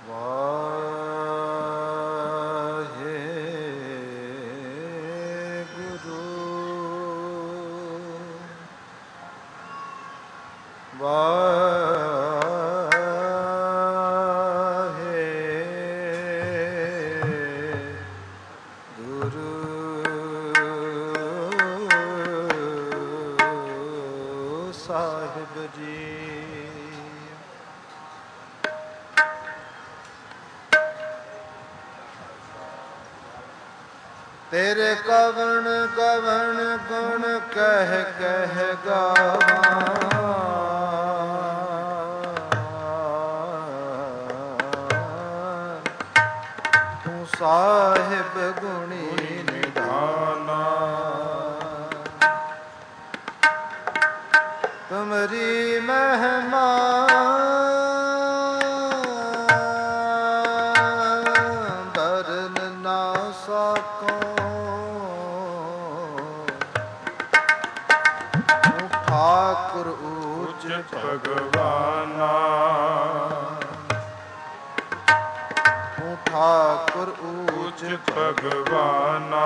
ਤੇਰੇ ਕਵਣ ਕਵਣ ਗੁਣ ਕਹਿ ਕਹਿ ਗਾਵਾਂ, ਤੂੰ ਸਾਹਿਬ ਗੁਣੀ ਨਿਧਾਨਾ। ਤੁਮਰੀ ਮਹਿਮਾ ਬਰਨ ਨਾ ਸਕੋ, ਠਾਕੁਰ ਊਚ ਭਗਵਾਨਾ। ਤੂੰ ਠਾਕੁਰ ਊਚ ਭਗਵਾਨਾ।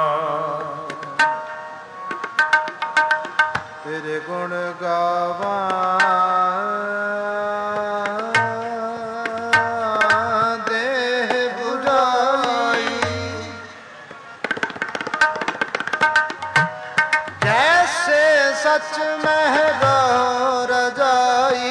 ਤੇਰੇ ਗੁਣ ਗਾਵਾਂ ਦੇਹ ਬੁਝਾਈ, ਜੈਸੇ ਸਚ ਮਹਿ ਗੋ ਰਜਾਈ,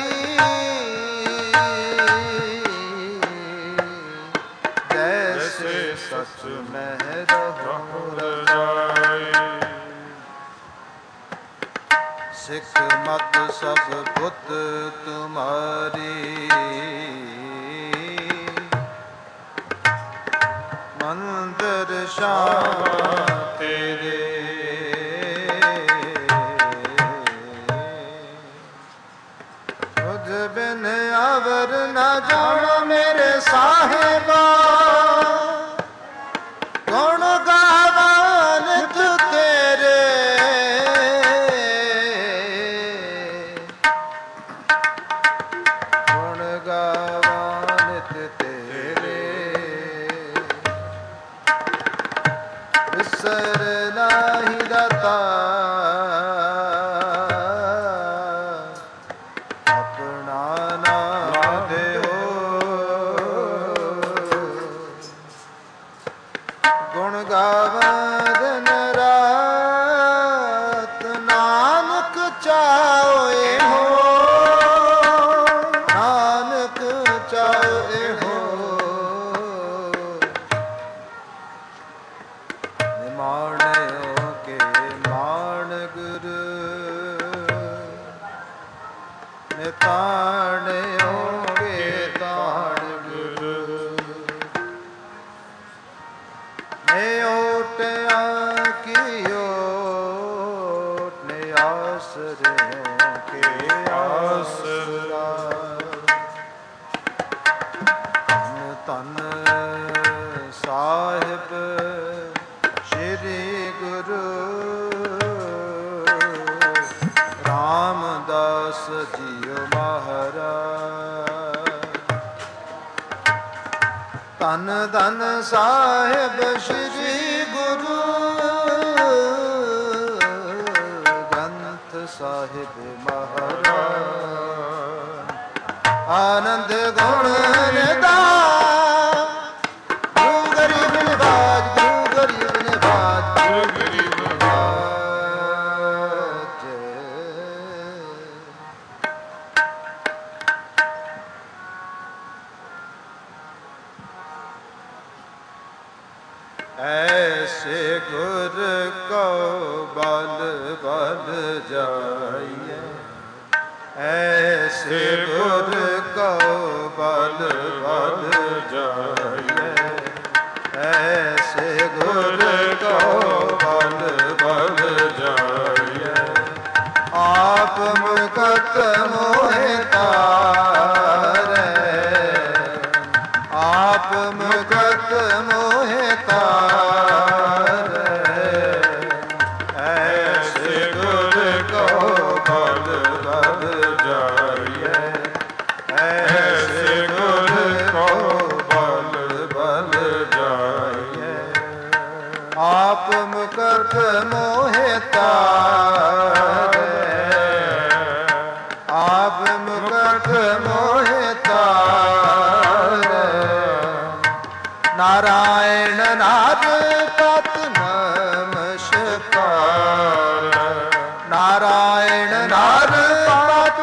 ਜੈਸੇ ਸਚ ਮਹਿ ਗੋ ਰਜਾਈ। ਸਿੱਖ ਮਤ ਸਭ ਬੁੱਧ ਤੁਮਾਰੀ, ਮੰਦਰ ਸ਼ਾਮ ਤੇਰੇ। ਤੁਝ ਬਿਨ ਅਵਰ ਨਾ ਜਾਣ ਮੇਰੇ ਸਾਹਿਬਾ, ਗੁਣ ਗਾਵਾਂ ਨਿਤ ਤੇਰੇ। ਗੁਣ ਗਾਵਾਂ ਨਿਤ ਤੇਰੇ, ਵਿਸਰ ਨਾਹੀ ਦਾਤਾ ਆਪਣਾ ਨਾਮ ਦਿਓ। ਗੁਣ ਗਾਵਾਂ ਦਿਨ ਰਾਤ ਨਾਨਕ ਚਾਹੇ ਹੋ, ਨਾਨਕ ਚਾਹੇ ਹੋ। ਨਿਮਾਣਿਓ ਕੇ ਮਾਣ ਗੁਰੂ, ਨਿਤਾਣਿਓ ਕੇ ਤਾਣ ਗੁਰੂ। ਨੇ ਓਟਿਆ ਕੀ ਓਟ, ਨੇ ਆਸਰਿਓ ਕੇ ਆਸਰਾ। ਧੰਨ ਧੰਨ ਸਾਹਿਬ ਸ੍ਰੀ ਗੁਰੂ ਰਾਮਦਾਸ ਜੀਓ ਮਹਾਰਾਜ। ਧੰਨ ਧੰਨ ਸਾਹਿਬ ਸ੍ਰੀ ਗੁਰੂ ਗ੍ਰੰਥ ਸਾਹਿਬ ਮਹਾਰਾਜ। ਆਨੰਦ ਗੁਣ ਨਿਧਾਨ, ਗੁਰੂ ਗਰੀਬ ਨਿਵਾਜ, ਗੁਰੂ ਗਰੀਬ ਨਿਵਾਜ, ਗੁਰੂ ਗਰੀਬ ਨਿਵਾਜ। ਐਸੇ ਗੁਰ ਕੋ ਬਲ ਬਲ ਜਾਈਏ, ਐਸੇ ਗੁਰ ਕੋ ਬਲ ਬਲ ਜਾਈਏ, ਐਸੇ ਗੁਰ ਕੋ ਬਲ ਬਲ ਜਾਈਏ। ਆਪ ਮੁਕਤ ਮੋਹਿ ਤਾਰੈ, ਆਪ ਮੁਕਤ ਮੋਹਿ ਤਾਰੈ। ਐਸੇ ਗੁਰ ਕੋ ਬਲ ਬਲ ਜਾਈਏ, ਨਾਰਾਇਣ ਨਾਰ ਪਤ ਨਮਸਕਾਰ, ਨਾਰਾਇਣ ਨਾਰ ਪਤ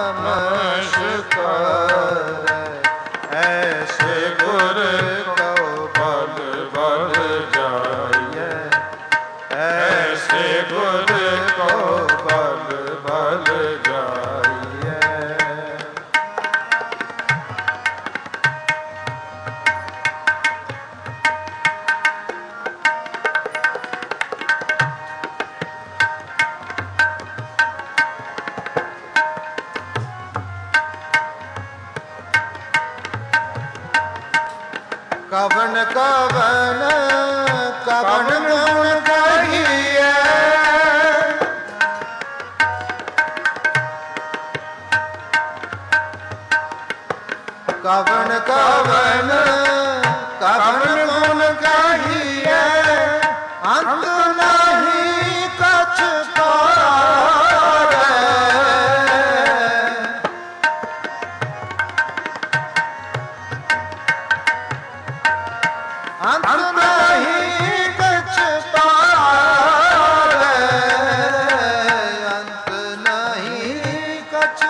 ਨਮਸਕਾਰ, ਐਸੇ ਗੁਰ ਕੋ ਬਲ ਬਲ ਜਾਈਐ, ਐਸੇ ਗੁਰ ਕੋ ਬਲ ਬਲ ਜਾਈਐ। ਕਵਣ ਕਵਣ ਕਵਣ ਗੁਣ ਕਹੀਐ, ਕਵਣ ਕਵਣ ਕਵਣ ਗੁਣ ਕਹੀਐ, ਅੰਤ ਨਹੀਂ ਕਛ ਪਾਰੈ, ਅੰਤ ਨਹੀਂ ਕਛ ਪਾਰੈ, ਅੰਤ ਨਹੀਂ ਕਛ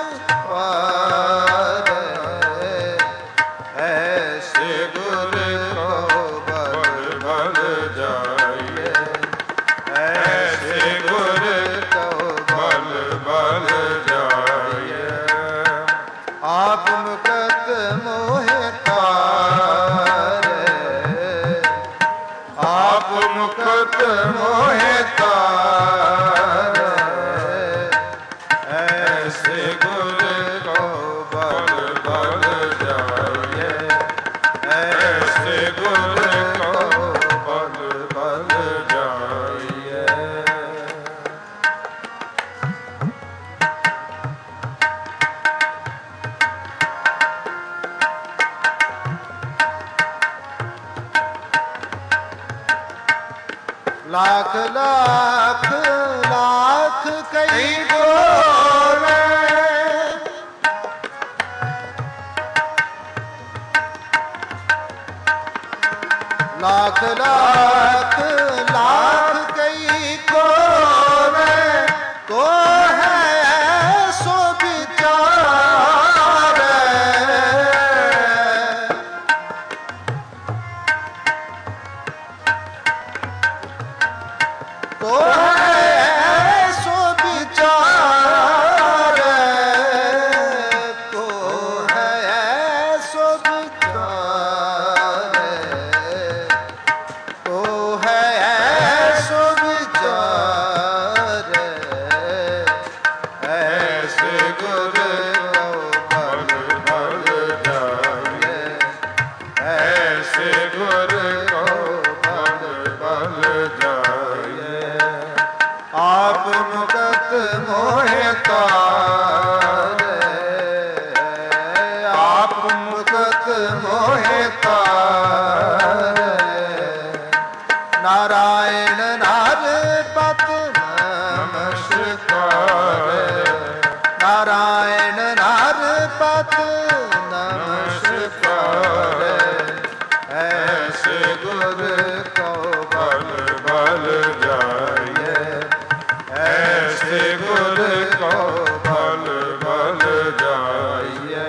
ਪਾਰੈ, ਐਸੇ ਗੁਰ ਕੋ ਬਲ ਬਲ ਜਾਈਐ, ਐਸੇ ਗੁਰ ਕੋ ਬਲ ਬਲ ਜਾਈਐ। ਆਪ ਮੁਕਤ ਮੋਹਿ ਤਾਰੈ, ਆਪ ਮੁਕਤ ਮੋਹਿ ਤਾਰੈ, ਐਸੇ ਗੁਰ ਕੋ ਬਲ ਬਲ ਜਾਈਐ, ਐਸੇ ਗੁਰ ਕੋ ਬਲ ਬਲ ਜਾਈਐ। ਲਾਖ ਲਾਖ ਲਾਖ ਕਈ ਬੋਲੇ, ਲਾਖ ਲਾਖ ਲਾਖ ਕਈ ਕੋਵੇ, ਕੋ ਹੈ ਸੋ ਵਿਚਾਰੈ, ਕੋ ਹੈ ਸੋ ਵਿਚਾਰੈ, ਕੋ ਹੈ ਸੋ ਵਿਚਾਰੈ, ਕੋ ਹੈ ਸੋ ਵਿਚਾਰੈ, ਐਸੇ ਗੁਰ ਕੋ ਬਲ ਬਲ ਜਾਈਐ, ਐਸੇ ਗੁਰ ਕੋ ਬਲ ਬਲ ਜਾਈਐ। ਆਪ ਮੁਕਤ ਮੋਹਿ ਤਾਰੈ, ਆਪ ਮੁਕਤ ਮੋਹਿ ਤਾਰੈ, ਨਾਰਾਇਣ ਨਾਰ ਪਤ ਨਮਸਕਾਰ, ਨਾਰਾਇਣ ਨਾਰ ਪਤ ਨਮਸਕਾਰ, ਐਸੇ ਗੁਰ ਕੋ ਬਲ ਬਲ ਜਾਈਐ, ਐਸੇ ਗੁਰ ਕੋ ਬਲ ਬਲ ਜਾਈਐ।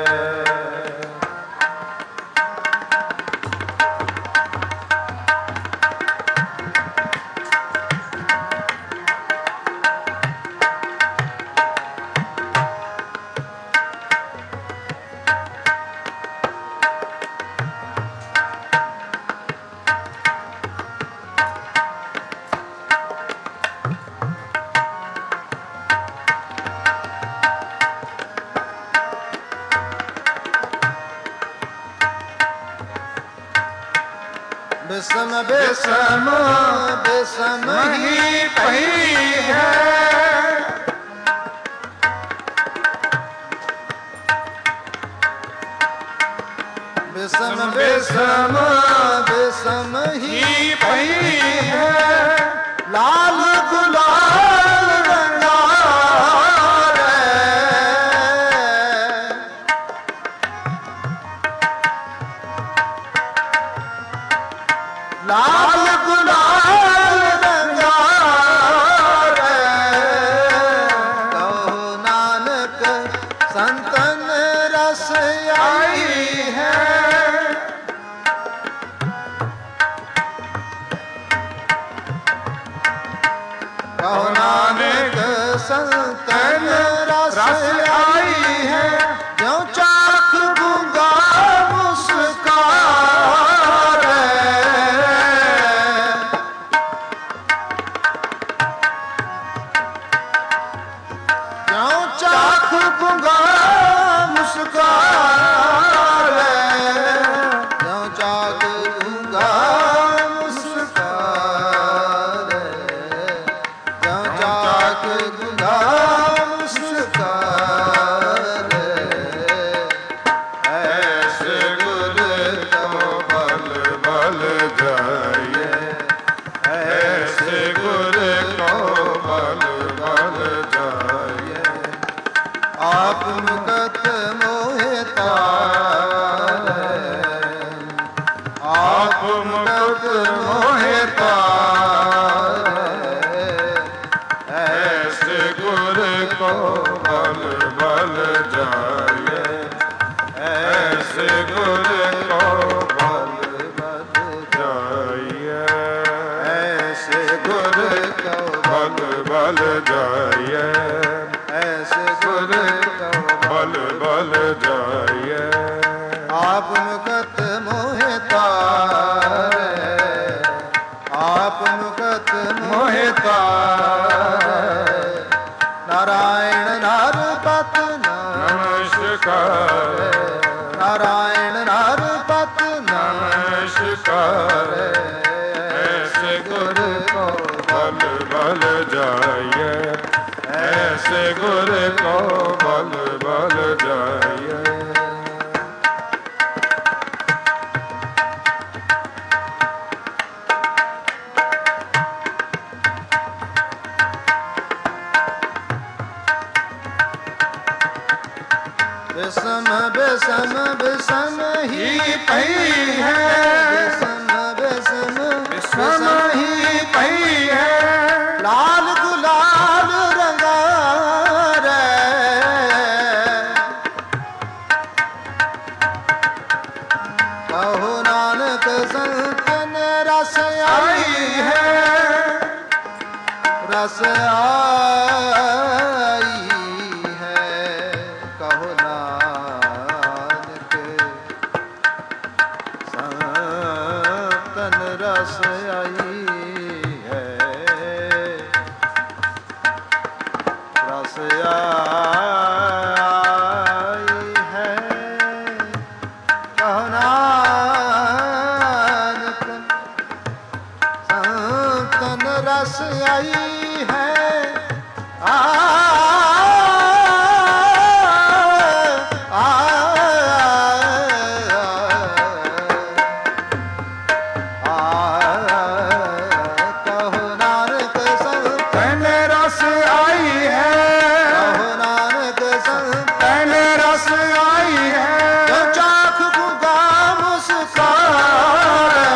ਬਿਸਮ ਬਿਸਮ ਬਿਸਮ ਹੀ ਪਈ ਹੈ, ਬਿਸਮ ਬਿਸਮ ਬਿਸਮ ਹੀ ਪਈ ਹੈ, ਲਾਲ ਗੁਲਾਲ ਰੰਗਾਰੈ, ऐसे गुर को बल बल जाइए, ऐसे गुर को बल बल जाइए, ऐसे गुर को बल बल जाइए। आप मुकत मोहि तारे, आप मुकत मोहि तारे, नारायण नारपत नमस्कार, नारायण नारपत नमस्कार। ऐसे गुर को बल बल जाइए, ऐसे गुर को बल बल जाइए। विषम विषम विषम ही पई है, विषम विषम विषम ही पई है। लाल गुलाल रंगा रे, कहो नानक संतन रस आई है, रस आई है। कहो नानक संतन रस आई है, रस आई है। कहो नानक संतन रस आई है। कहो नानक संतन रस आई है, कहो नानक संतन रस आई है। जो चाख गुगा मुस्कान,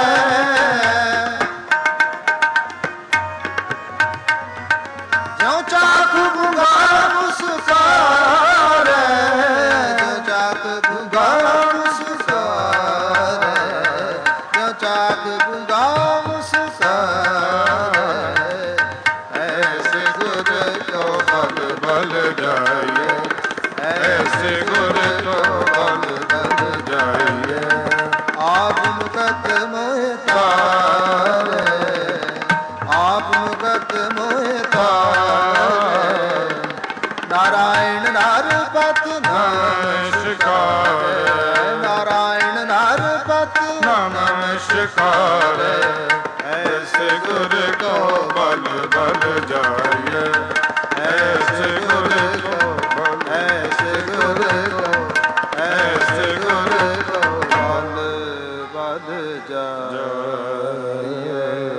जो चाख गुगा मुस्कान, जो चाख गुगा मुस्कान, जो चाख गुगा मुस्कान। ऐसे गुर को बल बल जाइए, ऐसे गुर को बल बल जाइए। आप मुकत मोहि तारे, आप मुकत मोहि तारे, नारायण नारपत नमस्कार, नारायण नारपत नमस्कार। ऐसे गुर को बल बल जाइए, ऐसे गुर को बल, ऐसे गुर को, ऐसे गुर को बल बल जाइए।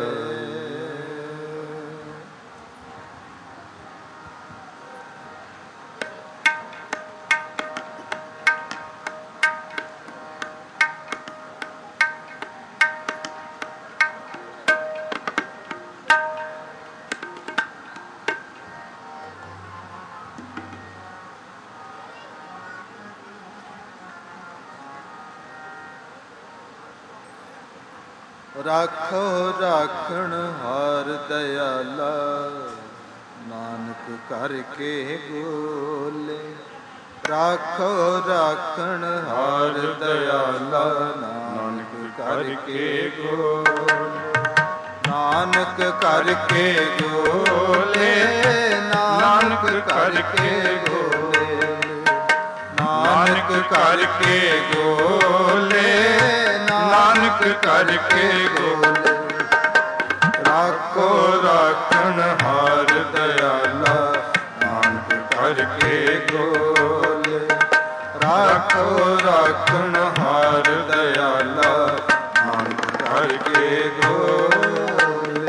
राखो राखण हार दयाला, नानक करके बोले। राखो राखण हार दयाला, नानक करके बोले। नानक करके बोले, नानक करके बोले, नानक करके बोले, नानक करके बोले। राखो राखण हार दयाला, नानक करके बोले। राखो राखण हार दयाला, नानक करके बोले।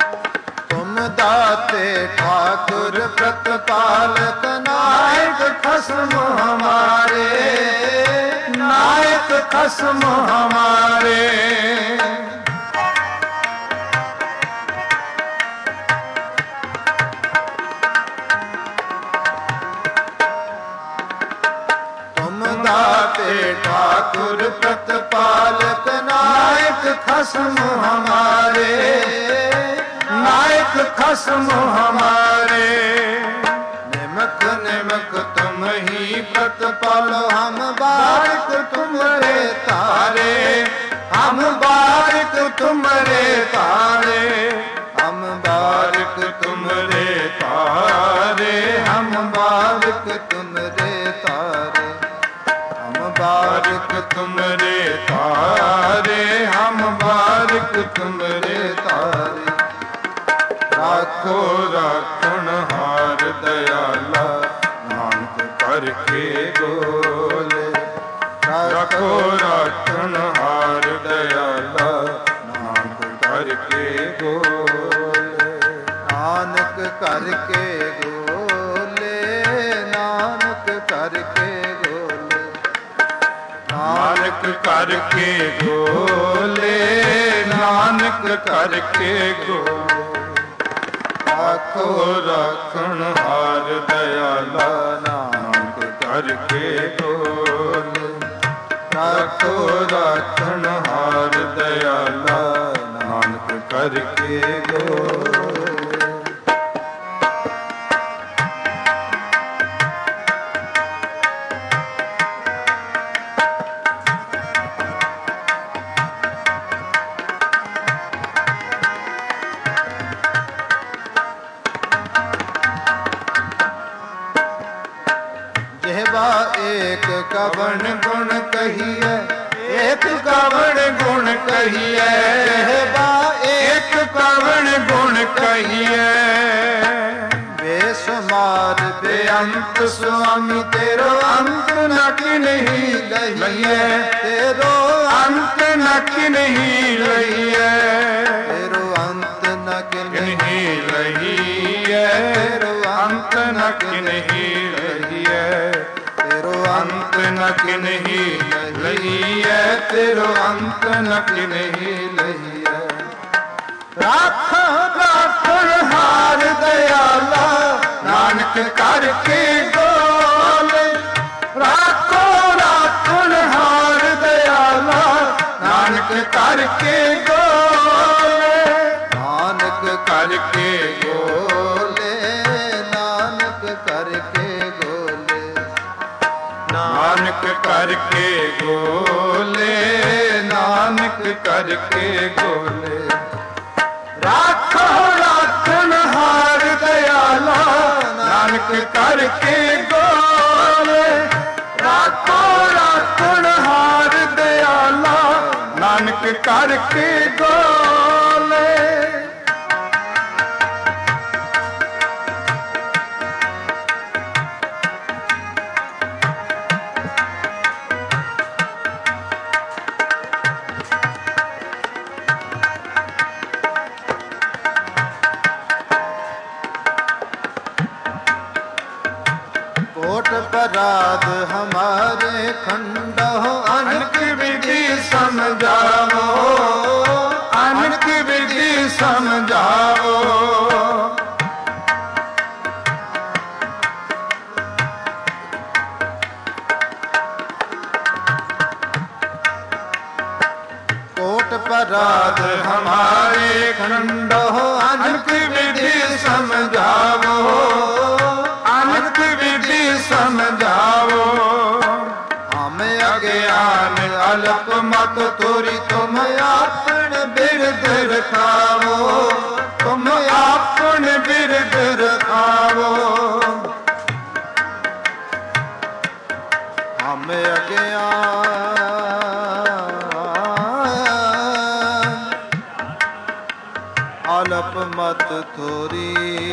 दाते ठाकुर प्रतपालक नायक खसम हमारे, नायक खसम हमारे। दाते ठाकुर प्रतिपालक, नायक खसम हमारे, नायक खसम हमारे। निमक निमक तुम ही प्रतिपालो, हम बारिक तुम्हारे तारे, हम बारिक तुम्हारे तारे, हम बारिक तुम्हारे तारे, हम बारिक तुम्हारे तारे, बारिक तुमरे तारे, हम बारिक तुमरे तारे। राखो राखण हार दयाला, नानक करके गोले। राखो राखण हार दयाला, नानक करके गोले। नानक करके गोले, नानक करके गोले, नानक करके गोले, नानक करके गोले। राखो राखण हार दयाला, नानक करके गोले। राखो राखण हार दयाला, नानक करके गोले। एक कवण गुण कहिए, एक कवण गुण कहिए, एक कवण गुण कहिए। बेसुमार बेअंत स्वामी, तेरो अंत न किन्ही लहिए, तेरो अंत न किन्ही लहिए, तेरो अंत न किन्ही लहिए, तेरो अंत न किन्ही लहिए, तेरो अंत न किन्ही लहिए, तेरो अंत न किन्ही लहिए। राखो राखण हार दयाला, नानक करके गोले। राखो राखण हार दयाला, नानक करके गोले। नानक करके गोले, नानक करके गोले, नानक करके गोले, नानक करके गोले। राखो राखण हार दयाला, नानक करके गोले। राखो राखण हार दयाला, नानक करके गोले। कोट पराध हमारे खंडो, अनक विधि समझाओ, अनक विधि समझाओ। कोट पराध हमारे खंडो, अनक विधि समझाओ, अनक विधि समझाओ। हम अज्ञान अल्प मत तोरी, तुम आपन बिरद रखावो, तुम आपन बिरद रखावो। हम अज्ञान अल्प मत थोरी,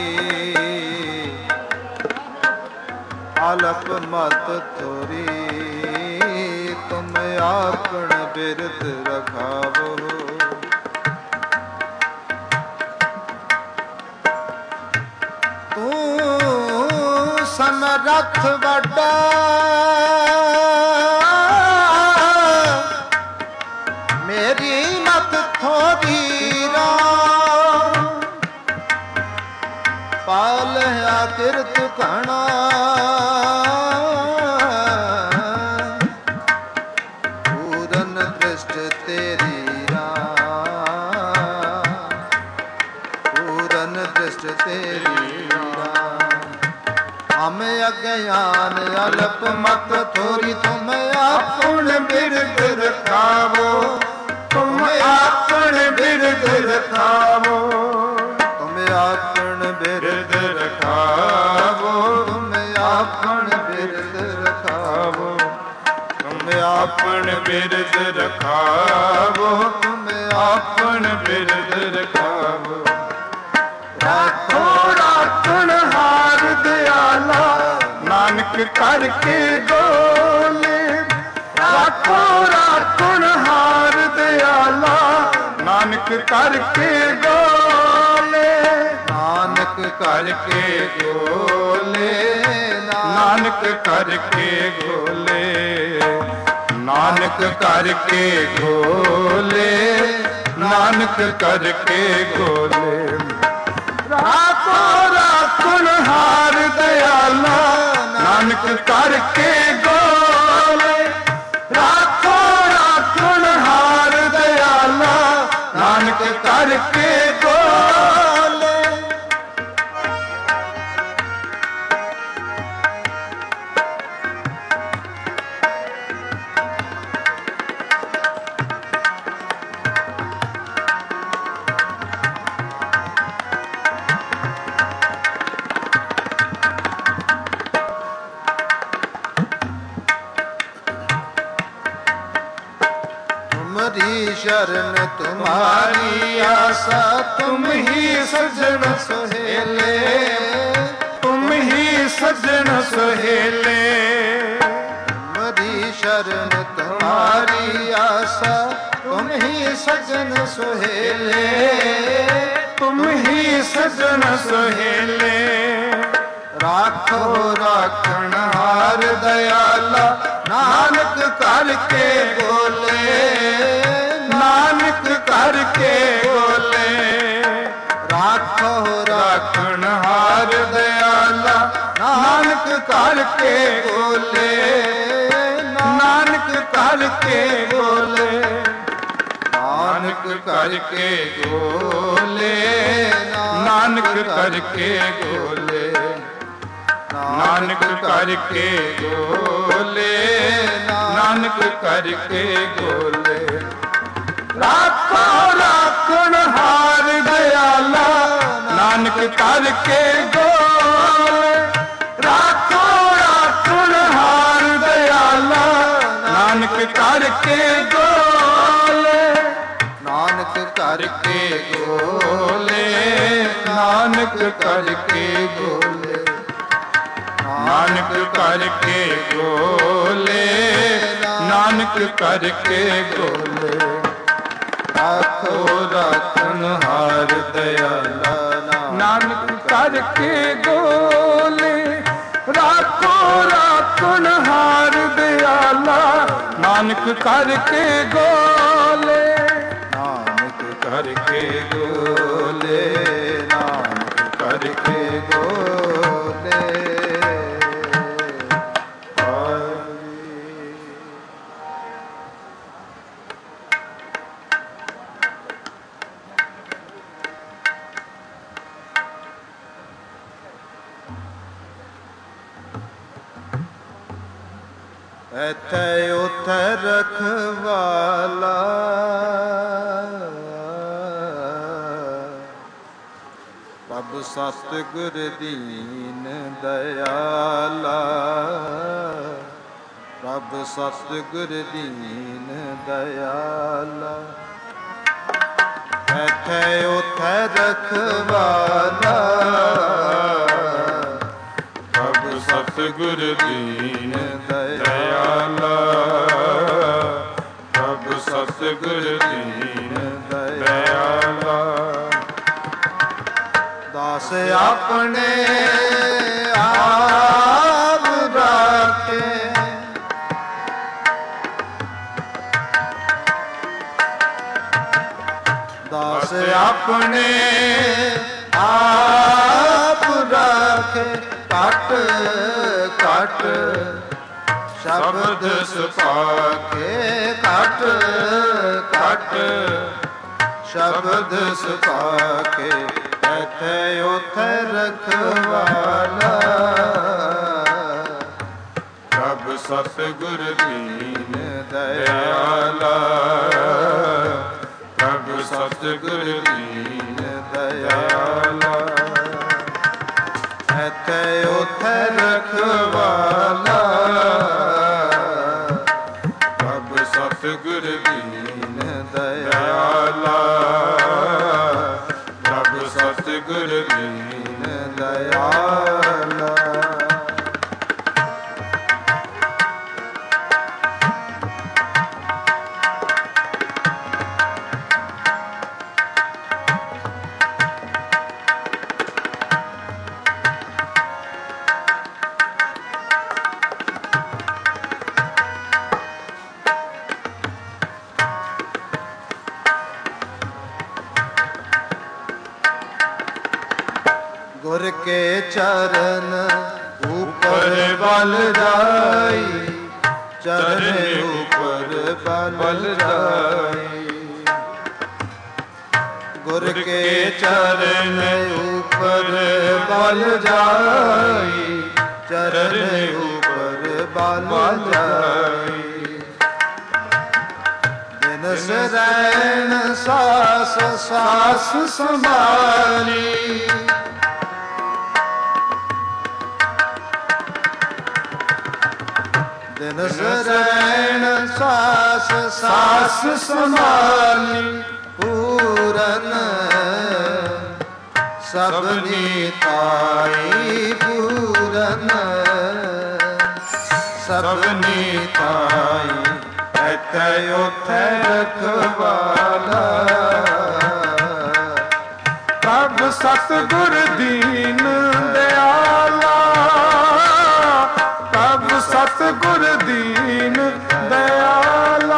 अल्प मत थोरी, तुम आपन बिरद रखावो। तू समय ਰਥ ਵੱਡਾ ਮੇਰੀ ਮਤ ਥੋੜੀ ਰਾਮ ਪਾਲਿਆ ਕਿਰਤ ਘਣਾ ਪੂਰਨ ਦ੍ਰਿਸ਼ਟ ਤੇਰੀ ਰਾਮ ਪੂਰਨ ਦ੍ਰਿਸ਼ਟ ਤੇਰੀ ਰਾਮ ਹਮ ਅਗਿਆਨ ਅਲਪ ਮਤ ਥੋਰੀ ਤੁਮ ਆਪਣ ਬਿਰਦ ਰਖਾਵੋ ਤੁਮ ਆਪਣ ਬਿਰਦ ਰਖਾਵੋ ਤੁਮ ਆਪਣ ਬਿਰਦ ਰਖਾਵੋ ਤੁਮ ਆਪਣ ਬਿਰਦ ਰਖਾਵੋ ਤੁਮ ਆਪਣ ਬਿਰਦ ਰਖਾਵੋ ਤੁਮ ਆਪਣ ਬਿਰਦ ਰਖਾਵੋ ਰਾਖੋ ਰਾਖਣ ਹਾਰ ਦਿਆਲਾ ਨਾਨਕ ਕਰਕੇ ਗੋਲੇ ਰਾਖੋ ਰਾਖਣ ਹਾਰ ਦਿਆਲਾ ਨਾਨਕ ਕਰਕੇ ਗੋਲੇ ਨਾਨਕ ਕਰਕੇ ਗੋਲੇ ਨਾਨਕ ਕਰਕੇ ਗੋਲੇ ਨਾਨਕ ਕਰਕੇ ਗੋਲੇ ਨਾਨਕ ਕਰਕੇ ਗੋਲੇ ਰਾਖੋ ਰਾਖਣ ਹਾਰ ਦਿਆਲਾ ਨਾਨਕ ਕਰਕੇ ਗੋਲੇ ਰਾਖੋ ਰਾਖਣ ਹਾਰ ਦਿਆਲਾ ਨਾਨਕ ਕਰਕੇ ਗੋਲੇ तुम्हारी शरण तुम्हारी आशा तुम ही सजन सुहेले तुम ही सजन सुहेले तुम्हारी शरण तुम्हारी आशा तुम ही सजन सुहेले तुम ही सजन सुहेले राखो राखण हार दयाला नानक करके बोले नानक करके बोले राखो राखण हार दयाला नानक करके बोले नानक करके बोले नानक करके बोले नानक करके बोले नानक करके बोले नानक करके बोले राखो राखण हार दयाला नानक करके बोले राखो राखण हार दयाला नानक करके बोले नानक करके बोले नानक करके बोले नानक करके बोले नानक करके बोले राखो राखण हार दयाला नानक करके बोले राखो राखण हार दयाला नानक करके बोले नानक करके बोले नानक करके बोले ਐਥੇ ਉਥੇ ਰਖਵਾਲਾ ਪ੍ਰਭ ਸਤਿਗੁਰ ਦੀਨ ਦਇਆਲਾ ਪ੍ਰਭ ਸਤਿਗੁਰ ਦੀਨ ਦਇਆਲਾ ਐਥੇ ਉਥੇ ਰਖਵਾਲਾ ਪ੍ਰਭ ਸਤਿਗੁਰ ਦੀਨ ਦਇਆਲਾ ਪ੍ਰਭ ਸਤਿਗੁਰ ਦੀਨ ਦਇਆਲਾ ਦਾਸ ਆਪਣੇ ਆ ਰਾਖੇ। ਦਾਸ ਆਪਣੇ ਆਪ ਰਾਖੇ, ਘਟ ਘਟ ਸ਼ਬਦ ਸੁਭਾਗੇ, ਘਟ ਘਟ ਸ਼ਬਦ ਸੁਭਾਗੇ, ਇੱਥੇ ਉੱਥੇ ਰਖਵਾਲਾ। ਪ੍ਰਭ ਸਤਿਗੁਰ ਦੀਨ ਦਇਆਲਾ, ਪ੍ਰਭ ਸਤਿਗੁਰ ਦੀਨ ਦਇਆਲਾ, ਇੱਥੇ ਉੱਥੇ ਰਖਵਾਲਾ। ਪ੍ਰਭ ਸਤਿਗੁਰ ਦੀਨ ਦਇਆਲਾ, ਪ੍ਰਭ ਸਤਿਗੁਰ ਦੀਨ ਦਇਆਲਾ। ਗੁਰ ਕੇ ਚਰਨ ਉਪਰ ਬਲ ਜਾਈ, ਚਰਨ ਉਪਰ ਬਲ ਜਾਈ। ਗੁਰ ਕੇ ਚਰਨ ਉਪਰ ਬਲ ਜਾਈ, ਚਰਨ ਉਪਰ ਬਲ ਜਾਈ। ਦਿਨ ਸਰੈਣ ਸਾਸ ਸਾਸ ਸੰਭਾਲੀ, ਦਿਨ ਸਰੈਣ ਸਾਸ ਸਾਸ ਸੰਭਾਲੀ। ਪੂਰਨ ਸਭਨੀ ਤਾਈ, ਪੂਰਨ ਸਭਨੀ ਤਾਈ, ਇੱਥੇ ਉੱਥੇ ਰਖਵਾਲਾ। ਪ੍ਰਭ ਸਤਿਗੁਰ ਦੀਨ ਦਇਆਲਾ, ਪ੍ਰਭ ਸਤਿਗੁਰ ਦੀਨ ਦਇਆਲਾ,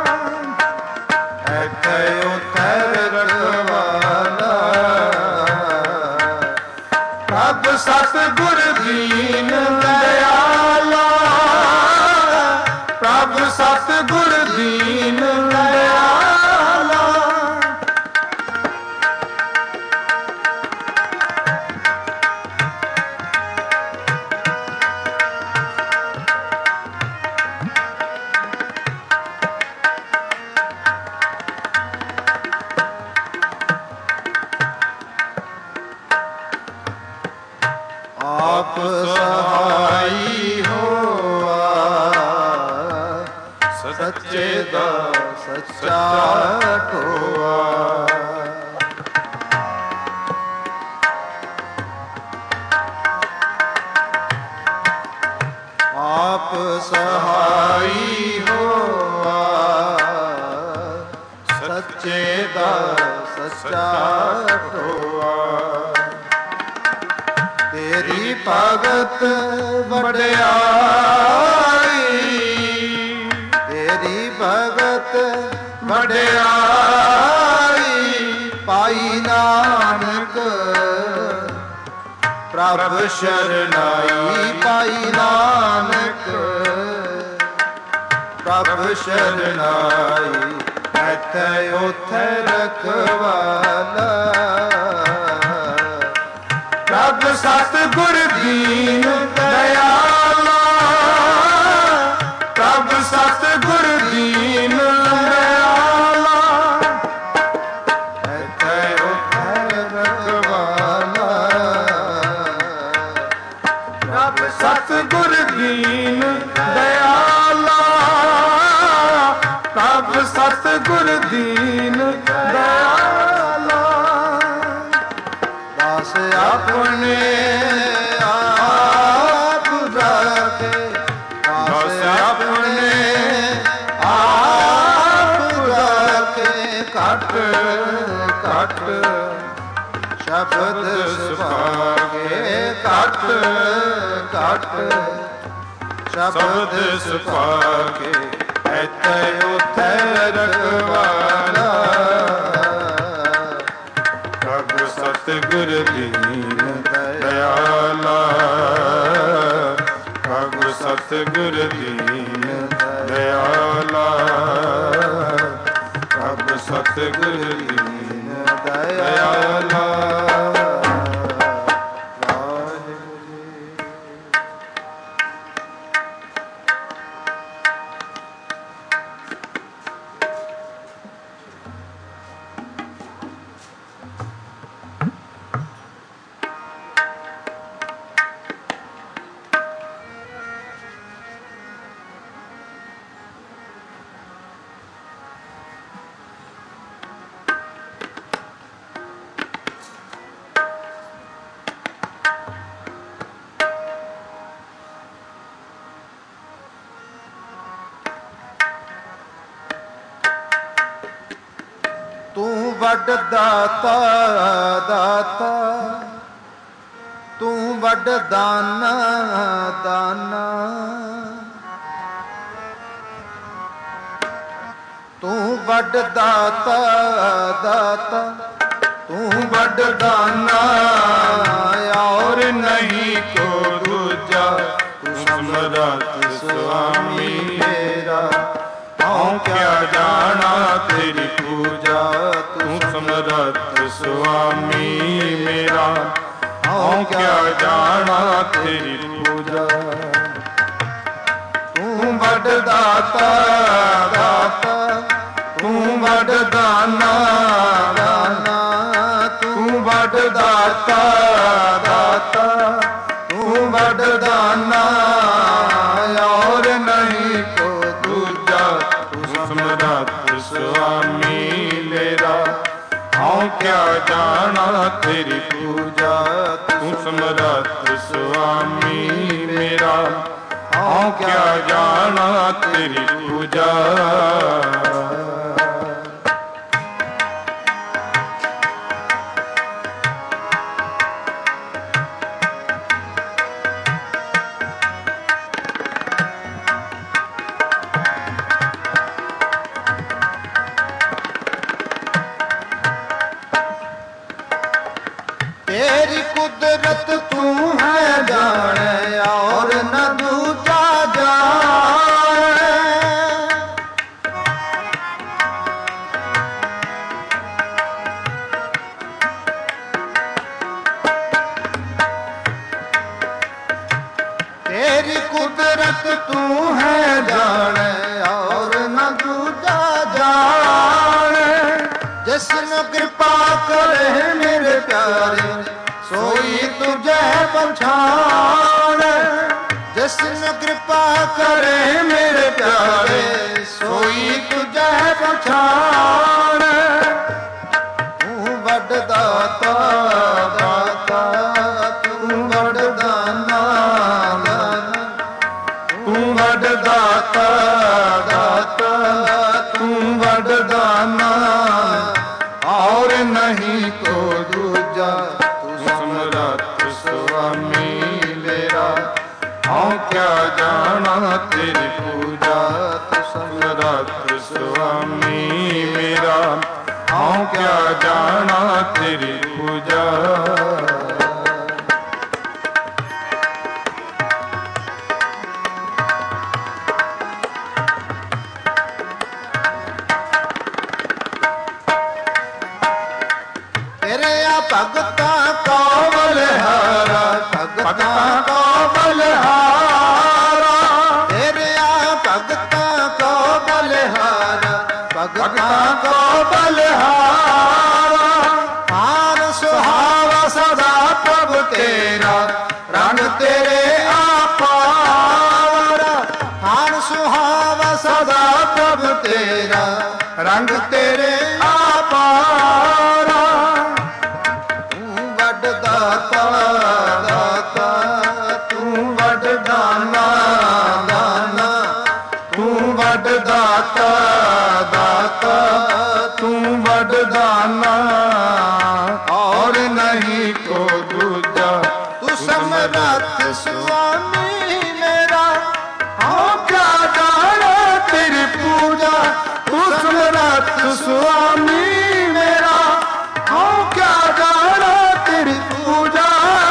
ਇੱਥੇ ਉੱਥੇ ਰਖਵਾਲਾ। ਪ੍ਰਭ ਸਤਿਗੁਰ ਦੀਨ ਦਇਆਲਾ, ਪ੍ਰਭ ਸਤਿਗੁਰ ਦੀਨ ਦਇਆਲਾ। ਆਪ ਸਹਾਈ ਹੋਆ, ਸੱਚੇ ਦਾ ਸੱਚਾ ਹੋਆ। ਆਪ ਸਹਾਈ ਹੋਆ, ਸੱਚੇ ਦਾ ਸੱਚਾ ਹੋਆ। ਤੇਰੀ ਭਗਤ ਵਡਿਆਈ, ਤੇਰੀ ਭਗਤ ਵਡਿਆਈ। ਪਾਈ ਨਾਨਕ ਪ੍ਰਭ ਸ਼ਰਨਾਈ, ਪਾਈ ਨਾਨਕ ਪ੍ਰਭ ਸ਼ਰਨਾਈ। ਇੱਥੇ ਉੱਥੇ ਰਖਵਾਲਾ। ਪ੍ਰਭ ਸਤਿਗੁਰ ਦੀਨ ਦਇਆਲਾ, ਪ੍ਰਭ ਸਤਿਗੁਰ ਦੀਨ ਦਇਆਲਾ, ਇੱਥੇ ਉੱਥੇ ਰਖਵਾਲਾ। ਪ੍ਰਭ ਸਤਿਗੁਰ ਦੀਨ ਦਇਆਲਾ, ਪ੍ਰਭ ਸਤਿਗੁਰ ਦੀਨ ਦਇਆਲਾ। ਦਾਸ ਆਪਣੇ ਆਪ ਰਾਖੇ, ਦਾਸ ਆਪਣੇ ਆਪ ਰਾਖੇ। ਘਟ ਘਟ ਸ਼ਬਦ ਸੁਭਾਗੇ, ਘਟ ਘਟ ਸ਼ਬਦ ਸੁਭਾਗੇ ਐਤੈ ਉਥੈ ਰਖਵਾਲਾ ਪ੍ਰਭ ਸਤਿਗੁਰ ਦੀਨ ਦਇਆਲਾ ਪ੍ਰਭ ਸਤਿਗੁਰ ਦੀਨ ਦਇਆਲਾ ਪ੍ਰਭ ਸਤਿਗੁਰ ਦੀਨ ਦਇਆਲਾ। ਤੂੰ ਵੱਡ ਦਾਤਾ ਦਾਤਾ, ਤੂੰ ਵੱਡ ਦਾਨਾ ਦਾਨਾ, ਤੂੰ ਵੱਡ ਦਾਤਾ ਦਾਤਾ, ਤੂੰ ਵੱਡ ਦਾਨਾ ਔਰ ਨਹੀਂ ਕੋ ਦੂਜਾ, ਤੂੰ ਸਮਰੱਥ ਸੁਆਮੀ ਮੇਰਾ ਹਉ ਕਿਆ ਜਾਣਾ ਤੇਰੀ ਪੂਜਾ, ਤੂੰ ਸਮਰੱਥ ਸੁਆਮੀ ਮੇਰਾ ਹਉ ਕਿਆ ਜਾਣਾ ਤੇਰੀ ਪੂਜਾ। ਤੂੰ ਵੱਡ ਦਾਤਾ ਦਾਤਾ, ਤੂੰ ਵੱਡ ਦਾਨਾ ਦਾਨਾ, ਤੂੰ ਵੱਡ ਦਾਤਾ ਦਾਤਾ, ਤੂੰ ਵੱਡ ਦਾਨਾ ਔਰ ਨਹੀਂ ਕੋ ਦੂਜਾ, ਸਮਰੱਥ ਸੁਆਮੀ ਮੇਰਾ ਹਉ ਕਿਆ ਜਾਣਾ ਤੇਰੀ ਪੂਜਾ, ਤੂੰ ਸਮਰੱਥ ਸੁਆਮੀ ਮੇਰਾ ਹਉ ਕਿਆ ਜਾਣਾ ਤੇਰੀ ਪੂਜਾ। तेरी कुदरत तू है जाने और न दूजा जाने, तेरी कुदरत तू है जाने और न दूजा जाने, जिसने कृपा करे मेरे प्यारे सोई तुझे पहचान, जिसने कृपा करे मेरे प्यारे सोई तुझे पहचान। तू वड दाता दाता, तू वड दाना दाना, तू वड दाता दाता, तू वड दाना और नहीं को दूजा, समरथ सुआमी मेरा हूँ क्या जाना तेरी पूजा, समरथ सुआमी मेरा हूँ क्या जाना तेरी पूजा। भगता को बलिहारा, भगता को बलिहारा, तेरे भगता को बलिहारा, भगता को बलिहारा। हार सुहावा सदा प्रभु तेरा, रंग तेरे आपारा, हार सुहावा सदा प्रभु तेरा, रंग तेरे आपारा। दाता दाता, तू वड दाना दाना, तू वड दाता दाता, तू वड दाना और नहीं को दूजा, तू समरथ स्वामी मेरा तू समरथ स्वामी मेरा, हूँ क्या जाना तेरी पूजा।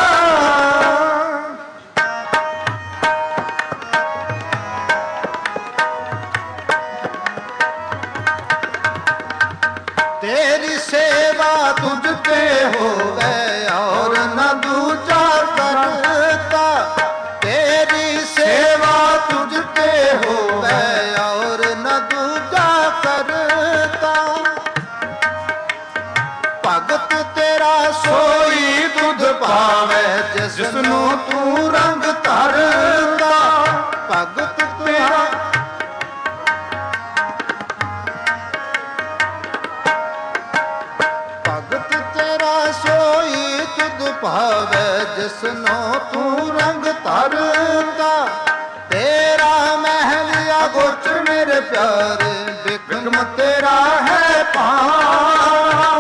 तेरी सेवा तुझ पे होवे और न दूजा करता, तेरी सेवा तुझ पे होवे और न दूजा करता। भगत तेरा सोई तुध पावे जिसनु तू रंग धरता। भगत तेरा सोई तुध भावे जिसनो तू रंग धरता। तेरा महल या गोच मेरे प्यारे, बिक्रम तेरा है पान।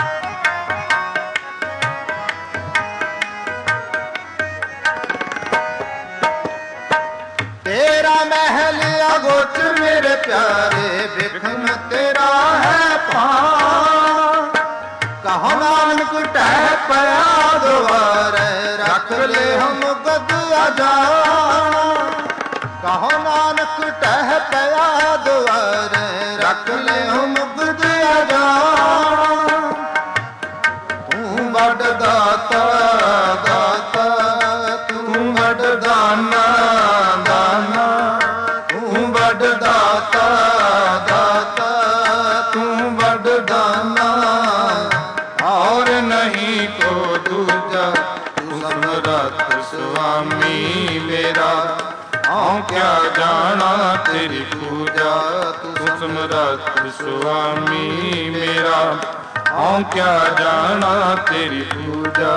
तेरा महल या गोच मेरे प्यारे, बिक्रम तेरा है पान। कहो नानक टह पया द्वारे, रख ले हम गद अजाना। कहो नानक टह पया द्वारे, रख ले हम गद अजाना। तू बड़ दाता दाता, तू बड़ दाना दाना, तू बड़ दाता दाता, तू बड़ दाना और नहीं को दूजा। तू समरथ स्वामी मेरा, हूँ क्या जाना तेरी पूजा। तू समरथ स्वामी मेरा, हूँ क्या जाना तेरी पूजा।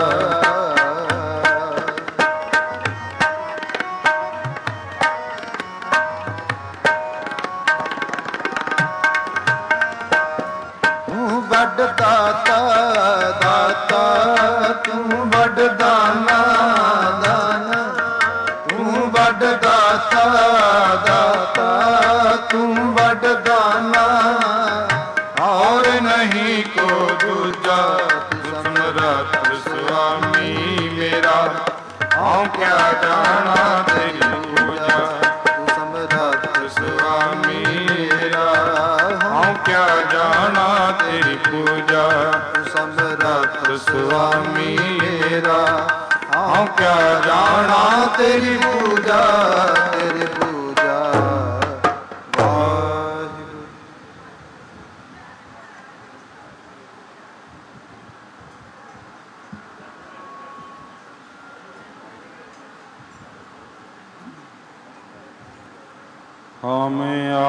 बड़ दाता दाता, तू बड़ दाना दाना, तू बड़ दाता दाता, तू बड़ दाना और नहीं को दूजा। तू समरथ स्वामी मेरा, हूँ क्या जाना तेरी पूजा। तू समरथ स्वामी मेरा, हूँ क्या जाना तेरी पूजा। तू समरथ स्वामी मेरा, हूँ क्या जाना तेरी पूजा तेरी पूजा। वाहिगुरू। हमें